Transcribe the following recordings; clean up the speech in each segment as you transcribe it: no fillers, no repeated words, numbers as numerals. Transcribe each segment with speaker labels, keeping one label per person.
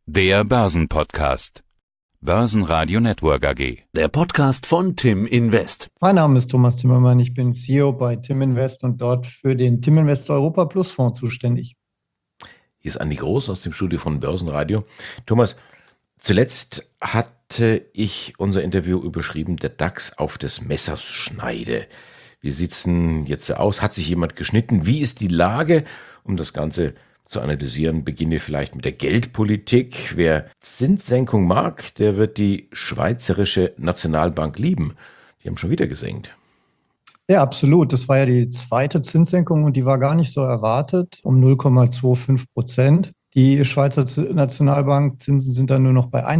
Speaker 1: Der Börsenpodcast. Börsenradio Network AG.
Speaker 2: Der Podcast von Tim Invest.
Speaker 3: Mein Name ist Thomas Timmermann, ich bin CEO bei Tim Invest und dort für den Tim Invest Europa Plus Fonds zuständig.
Speaker 2: Hier ist Andi Groß aus dem Studio von Börsenradio. Thomas, zuletzt hatte ich unser Interview überschrieben, der DAX auf des Messers Schneide. Wie sieht's denn jetzt aus? Hat sich jemand geschnitten? Wie ist die Lage? Um das Ganze zu analysieren, beginnen wir vielleicht mit der Geldpolitik. Wer Zinssenkung mag, der wird die Schweizerische Nationalbank lieben. Die haben schon wieder gesenkt.
Speaker 3: Ja, absolut. Das war ja die zweite Zinssenkung und die war gar nicht so erwartet, um 0,25%. Die Schweizer Nationalbankzinsen sind dann nur noch bei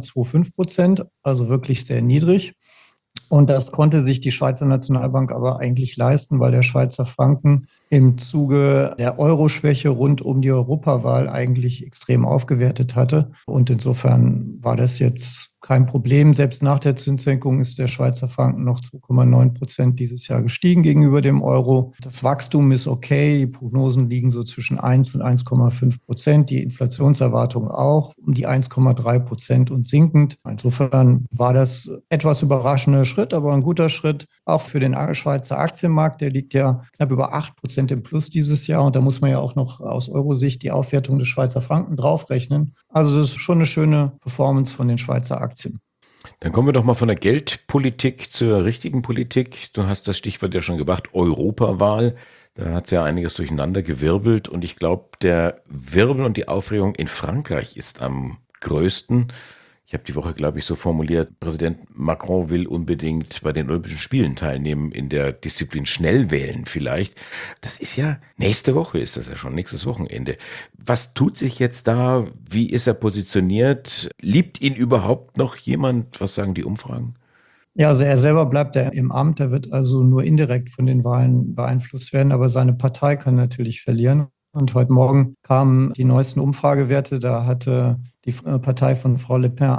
Speaker 3: 1,25%, also wirklich sehr niedrig. Und das konnte sich die Schweizer Nationalbank aber eigentlich leisten, weil der Schweizer Franken im Zuge der Euro-Schwäche rund um die Europawahl eigentlich extrem aufgewertet hatte. Und insofern war das jetzt kein Problem. Selbst nach der Zinssenkung ist der Schweizer Franken noch 2,9% dieses Jahr gestiegen gegenüber dem Euro. Das Wachstum ist okay. Die Prognosen liegen so zwischen 1 und 1,5%. Die Inflationserwartung auch um die 1,3% und sinkend. Insofern war das etwas überraschender Schritt, aber ein guter Schritt auch für den Schweizer Aktienmarkt. Der liegt ja knapp über 8% im Plus dieses Jahr. Und da muss man ja auch noch aus Euro-Sicht die Aufwertung des Schweizer Franken draufrechnen. Also das ist schon eine schöne Performance von den Schweizer Aktien.
Speaker 2: Dann kommen wir doch mal von der Geldpolitik zur richtigen Politik. Du hast das Stichwort ja schon gebracht, Europawahl. Da hat es ja einiges durcheinander gewirbelt und ich glaube, der Wirbel und die Aufregung in Frankreich ist am größten. Ich habe die Woche, glaube ich, so formuliert, Präsident Macron will unbedingt bei den Olympischen Spielen teilnehmen, in der Disziplin Schnellwählen vielleicht. Das ist ja, nächste Woche ist das ja schon, nächstes Wochenende. Was tut sich jetzt da? Wie ist er positioniert? Liebt ihn überhaupt noch jemand? Was sagen die Umfragen?
Speaker 3: Ja, also er selber bleibt ja im Amt, er wird also nur indirekt von den Wahlen beeinflusst werden, aber seine Partei kann natürlich verlieren. Und heute Morgen kamen die neuesten Umfragewerte, da hatte die Partei von Frau Le Pen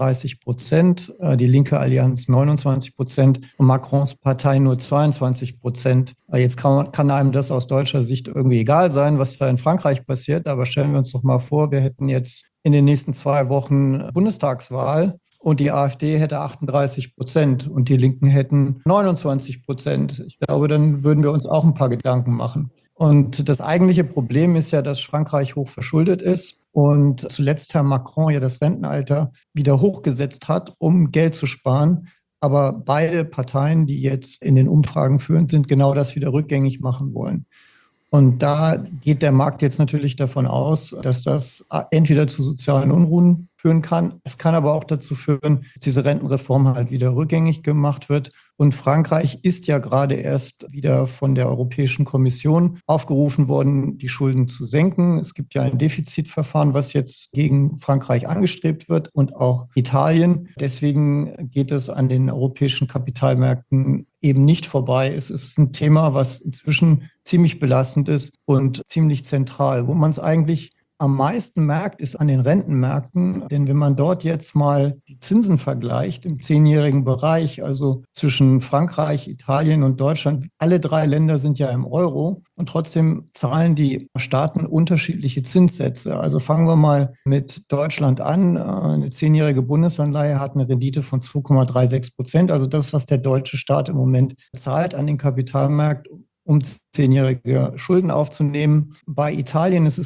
Speaker 3: 38%, die linke Allianz 29% und Macrons Partei nur 22%. Jetzt kann einem das aus deutscher Sicht irgendwie egal sein, was da in Frankreich passiert, aber stellen wir uns doch mal vor, wir hätten jetzt in den nächsten 2 Wochen Bundestagswahl. Und die AfD hätte 38% und die Linken hätten 29%. Ich glaube, dann würden wir uns auch ein paar Gedanken machen. Und das eigentliche Problem ist ja, dass Frankreich hoch verschuldet ist und zuletzt Herr Macron ja das Rentenalter wieder hochgesetzt hat, um Geld zu sparen. Aber beide Parteien, die jetzt in den Umfragen führen, sind genau das wieder rückgängig machen wollen. Und da geht der Markt jetzt natürlich davon aus, dass das entweder zu sozialen Unruhen führen kann. Es kann aber auch dazu führen, dass diese Rentenreform halt wieder rückgängig gemacht wird. Und Frankreich ist ja gerade erst wieder von der Europäischen Kommission aufgerufen worden, die Schulden zu senken. Es gibt ja ein Defizitverfahren, was jetzt gegen Frankreich angestrebt wird und auch Italien. Deswegen geht es an den europäischen Kapitalmärkten eben nicht vorbei. Es ist ein Thema, was inzwischen ziemlich belastend ist und ziemlich zentral. Wo man es eigentlich am meisten merkt, ist an den Rentenmärkten. Denn wenn man dort jetzt mal die Zinsen vergleicht im 10-jährigen Bereich, also zwischen Frankreich, Italien und Deutschland, alle 3 Länder sind ja im Euro und trotzdem zahlen die Staaten unterschiedliche Zinssätze. Also fangen wir mal mit Deutschland an. Eine 10-jährige Bundesanleihe hat eine Rendite von 2,36%. Also das, was der deutsche Staat im Moment zahlt an den Kapitalmarkt, um 10-jährige Schulden aufzunehmen. Bei Italien ist es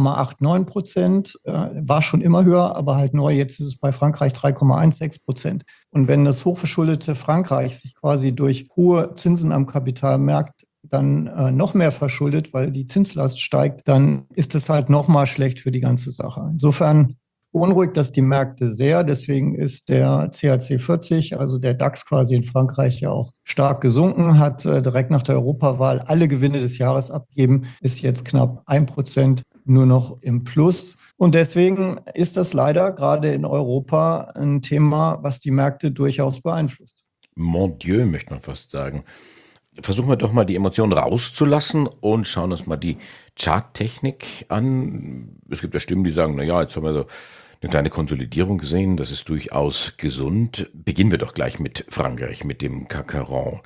Speaker 3: 3,89%, war schon immer höher, aber halt neu, jetzt ist es bei Frankreich 3,16%. Und wenn das hochverschuldete Frankreich sich quasi durch hohe Zinsen am Kapitalmarkt dann noch mehr verschuldet, weil die Zinslast steigt, dann ist es halt noch mal schlecht für die ganze Sache. Insofern beunruhigt das die Märkte sehr. Deswegen ist der CAC 40, also der DAX quasi in Frankreich ja auch stark gesunken, hat direkt nach der Europawahl alle Gewinne des Jahres abgegeben, ist jetzt knapp 1% nur noch im Plus. Und deswegen ist das leider gerade in Europa ein Thema, was die Märkte durchaus beeinflusst.
Speaker 2: Mon Dieu, möchte man fast sagen. Versuchen wir doch mal die Emotionen rauszulassen und schauen uns mal die Charttechnik an. Es gibt ja Stimmen, die sagen, naja, jetzt haben wir so eine kleine Konsolidierung gesehen, das ist durchaus gesund. Beginnen wir doch gleich mit Frankreich, mit dem CAC 40.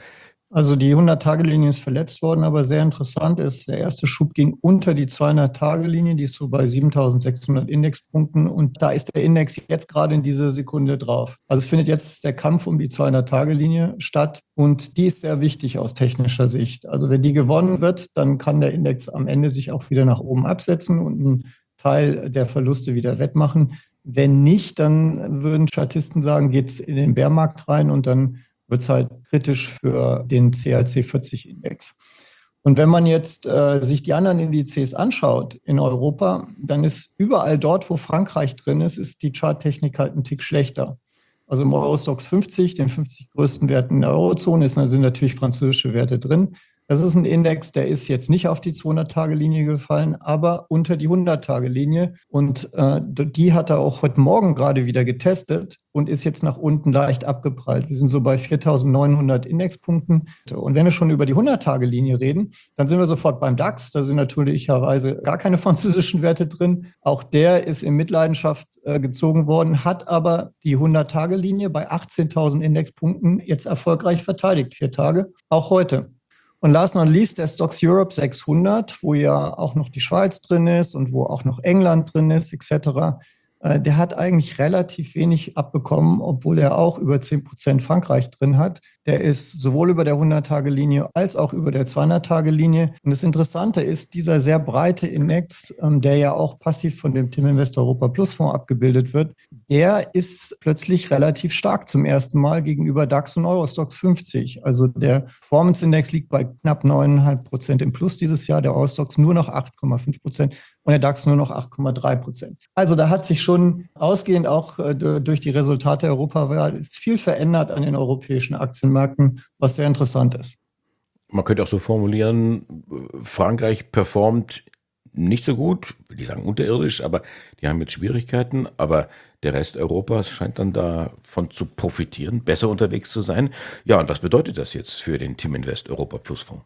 Speaker 3: Also die 100-Tage-Linie ist verletzt worden, aber sehr interessant ist, der erste Schub ging unter die 200-Tage-Linie, die ist so bei 7.600 Indexpunkten und da ist der Index jetzt gerade in dieser Sekunde drauf. Also es findet jetzt der Kampf um die 200-Tage-Linie statt und die ist sehr wichtig aus technischer Sicht. Also wenn die gewonnen wird, dann kann der Index am Ende sich auch wieder nach oben absetzen und einen Teil der Verluste wieder wettmachen. Wenn nicht, dann würden Statisten sagen, geht es in den Bärmarkt rein und dann wird es halt kritisch für den CAC 40-Index. Und wenn man jetzt sich die anderen Indizes anschaut in Europa, dann ist überall dort, wo Frankreich drin ist die Charttechnik halt ein Tick schlechter. Also im Eurostoxx 50, den 50 größten Werten in der Eurozone, sind natürlich französische Werte drin. Das ist ein Index, der ist jetzt nicht auf die 200-Tage-Linie gefallen, aber unter die 100-Tage-Linie. Und die hat er auch heute Morgen gerade wieder getestet und ist jetzt nach unten leicht abgeprallt. Wir sind so bei 4.900 Indexpunkten. Und wenn wir schon über die 100-Tage-Linie reden, dann sind wir sofort beim DAX. Da sind natürlicherweise gar keine französischen Werte drin. Auch der ist in Mitleidenschaft gezogen worden, hat aber die 100-Tage-Linie bei 18.000 Indexpunkten jetzt erfolgreich verteidigt. 4 Tage, auch heute. Und last not least der Stoxx Europe 600, wo ja auch noch die Schweiz drin ist und wo auch noch England drin ist, etc. Der hat eigentlich relativ wenig abbekommen, obwohl er auch über 10% Frankreich drin hat. Der ist sowohl über der 100-Tage-Linie als auch über der 200-Tage-Linie. Und das Interessante ist, dieser sehr breite Index, der ja auch passiv von dem Timinvest Europa Plus Fonds abgebildet wird, der ist plötzlich relativ stark zum ersten Mal gegenüber DAX und Eurostoxx 50. Also der Performance-Index liegt bei knapp 9,5% im Plus dieses Jahr, der Eurostoxx nur noch 8,5% und der DAX nur noch 8,3%. Also da hat sich schon ausgehend auch durch die Resultate der Europawahl ist viel verändert an den europäischen Aktienmärkten, was sehr interessant ist.
Speaker 2: Man könnte auch so formulieren, Frankreich performt nicht so gut, die sagen unterirdisch, aber die haben jetzt Schwierigkeiten, aber der Rest Europas scheint dann davon zu profitieren, besser unterwegs zu sein. Ja, und was bedeutet das jetzt für den Timinvest Europa Plus Fonds?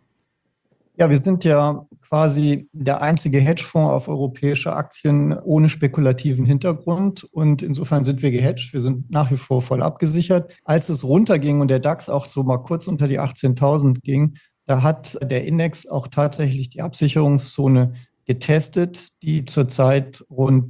Speaker 3: Ja, wir sind ja quasi der einzige Hedgefonds auf europäische Aktien ohne spekulativen Hintergrund und insofern sind wir gehedged. Wir sind nach wie vor voll abgesichert. Als es runterging und der DAX auch so mal kurz unter die 18.000 ging, da hat der Index auch tatsächlich die Absicherungszone getestet, die zurzeit rund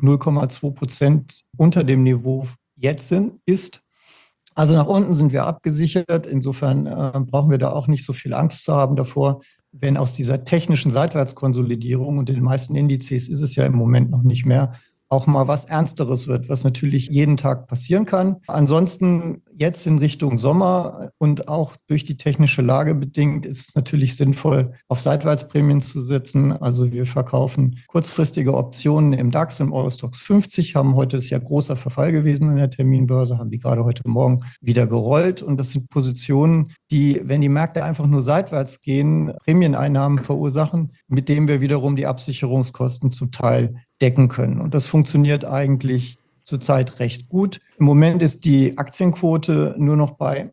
Speaker 3: 0,2% unter dem Niveau jetzt ist. Also nach unten sind wir abgesichert. Insofern brauchen wir da auch nicht so viel Angst zu haben davor, wenn aus dieser technischen Seitwärtskonsolidierung und in den meisten Indizes ist es ja im Moment noch nicht mehr, auch mal was Ernsteres wird, was natürlich jeden Tag passieren kann. Ansonsten jetzt in Richtung Sommer und auch durch die technische Lage bedingt ist es natürlich sinnvoll, auf Seitwärtsprämien zu setzen. Also wir verkaufen kurzfristige Optionen im DAX, im Eurostoxx 50, haben heute, ist ja großer Verfall gewesen in der Terminbörse, haben die gerade heute Morgen wieder gerollt. Und das sind Positionen, die, wenn die Märkte einfach nur seitwärts gehen, Prämieneinnahmen verursachen, mit denen wir wiederum die Absicherungskosten zum Teil decken können. Und das funktioniert eigentlich zurzeit recht gut. Im Moment ist die Aktienquote nur noch bei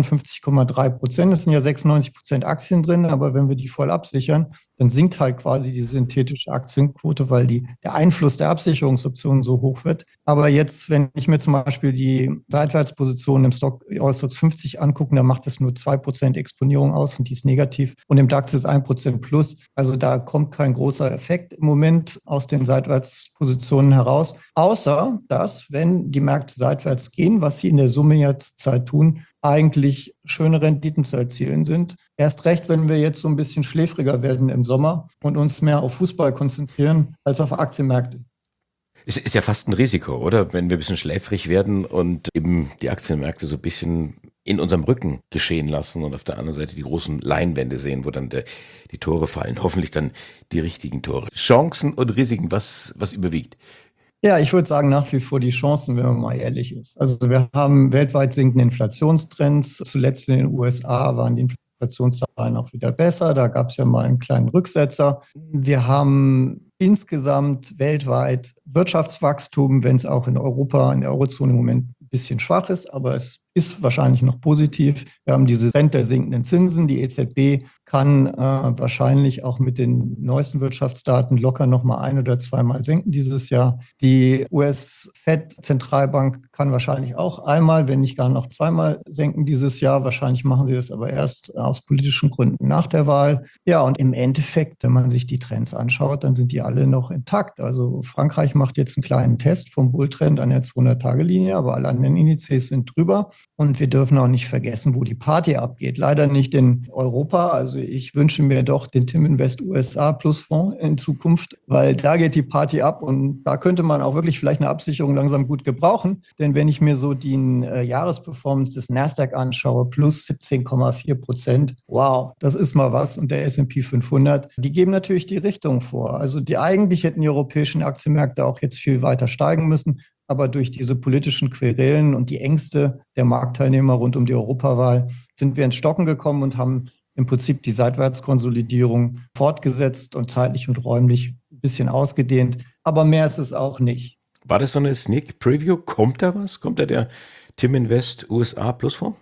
Speaker 3: 53,3%. Es sind ja 96% Aktien drin, aber wenn wir die voll absichern, dann sinkt halt quasi die synthetische Aktienquote, weil der Einfluss der Absicherungsoptionen so hoch wird. Aber jetzt, wenn ich mir zum Beispiel die Seitwärtsposition im Eurostoxx 50 angucke, da macht das nur 2% Exponierung aus und die ist negativ. Und im DAX ist 1% plus. Also da kommt kein großer Effekt im Moment aus den Seitwärtspositionen heraus. Außer, dass, wenn die Märkte seitwärts gehen, was sie in der Summe ja zurzeit tun, eigentlich schöne Renditen zu erzielen sind. Erst recht, wenn wir jetzt so ein bisschen schläfriger werden im Sommer und uns mehr auf Fußball konzentrieren als auf Aktienmärkte.
Speaker 2: Es ist ja fast ein Risiko, oder? Wenn wir ein bisschen schläfrig werden und eben die Aktienmärkte so ein bisschen in unserem Rücken geschehen lassen und auf der anderen Seite die großen Leinwände sehen, wo dann die Tore fallen. Hoffentlich dann die richtigen Tore. Chancen und Risiken, was überwiegt?
Speaker 3: Ja, ich würde sagen, nach wie vor die Chancen, wenn man mal ehrlich ist. Also wir haben weltweit sinkende Inflationstrends. Zuletzt in den USA waren die Inflationszahlen auch wieder besser. Da gab es ja mal einen kleinen Rücksetzer. Wir haben insgesamt weltweit Wirtschaftswachstum, wenn es auch in Europa, in der Eurozone im Moment ein bisschen schwach ist, aber es ist wahrscheinlich noch positiv. Wir haben diese Trend der sinkenden Zinsen. Die EZB kann wahrscheinlich auch mit den neuesten Wirtschaftsdaten locker nochmal 1- oder zweimal senken dieses Jahr. Die US-Fed-Zentralbank kann wahrscheinlich auch einmal, wenn nicht gar noch zweimal senken dieses Jahr. Wahrscheinlich machen sie das aber erst aus politischen Gründen nach der Wahl. Ja, und im Endeffekt, wenn man sich die Trends anschaut, dann sind die alle noch intakt. Also Frankreich macht jetzt einen kleinen Test vom Bulltrend an der 200-Tage-Linie, aber alle anderen Indizes sind drüber. Und wir dürfen auch nicht vergessen, wo die Party abgeht. Leider nicht in Europa. Also ich wünsche mir doch den Tim Invest USA Plus Fonds in Zukunft, weil da geht die Party ab und da könnte man auch wirklich vielleicht eine Absicherung langsam gut gebrauchen. Denn wenn ich mir so die Jahresperformance des Nasdaq anschaue, plus 17,4%, wow, das ist mal was. Und der S&P 500, die geben natürlich die Richtung vor. Also eigentlich hätten die europäischen Aktienmärkte auch jetzt viel weiter steigen müssen. Aber durch diese politischen Querelen und die Ängste der Marktteilnehmer rund um die Europawahl sind wir ins Stocken gekommen und haben im Prinzip die Seitwärtskonsolidierung fortgesetzt und zeitlich und räumlich ein bisschen ausgedehnt. Aber mehr ist es auch nicht.
Speaker 2: War das so eine Sneak Preview? Kommt da was? Kommt da der Tim Invest USA Plus Fonds?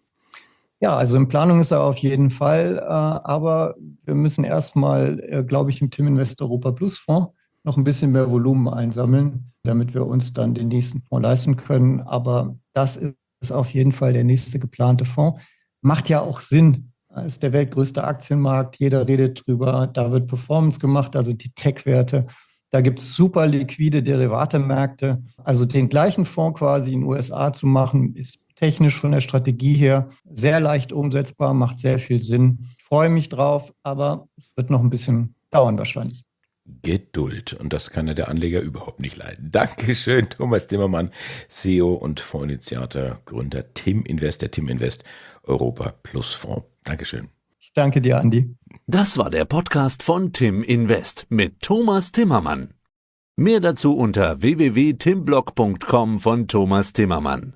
Speaker 3: Ja, also in Planung ist er auf jeden Fall. Aber wir müssen erstmal, glaube ich, im Tim Invest Europa Plus Fonds noch ein bisschen mehr Volumen einsammeln, damit wir uns dann den nächsten Fonds leisten können. Aber das ist auf jeden Fall der nächste geplante Fonds. Macht ja auch Sinn. Das ist der weltgrößte Aktienmarkt. Jeder redet drüber. Da wird Performance gemacht, also die Tech-Werte. Da gibt es super liquide Derivatemärkte. Also den gleichen Fonds quasi in den USA zu machen, ist technisch von der Strategie her sehr leicht umsetzbar, macht sehr viel Sinn. Ich freue mich drauf, aber es wird noch ein bisschen dauern wahrscheinlich.
Speaker 2: Geduld. Und das kann ja der Anleger überhaupt nicht leiden. Dankeschön, Thomas Timmermann, CEO und Fondsinitiator, Gründer Tim Invest, der Tim Invest Europa Plus Fonds. Dankeschön.
Speaker 3: Ich danke dir, Andi.
Speaker 1: Das war der Podcast von Tim Invest mit Thomas Timmermann. Mehr dazu unter www.timblog.com von Thomas Timmermann.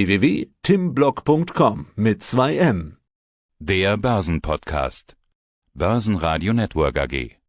Speaker 1: www.timblog.com mit 2 M. Der Börsenpodcast. Börsenradio Network AG.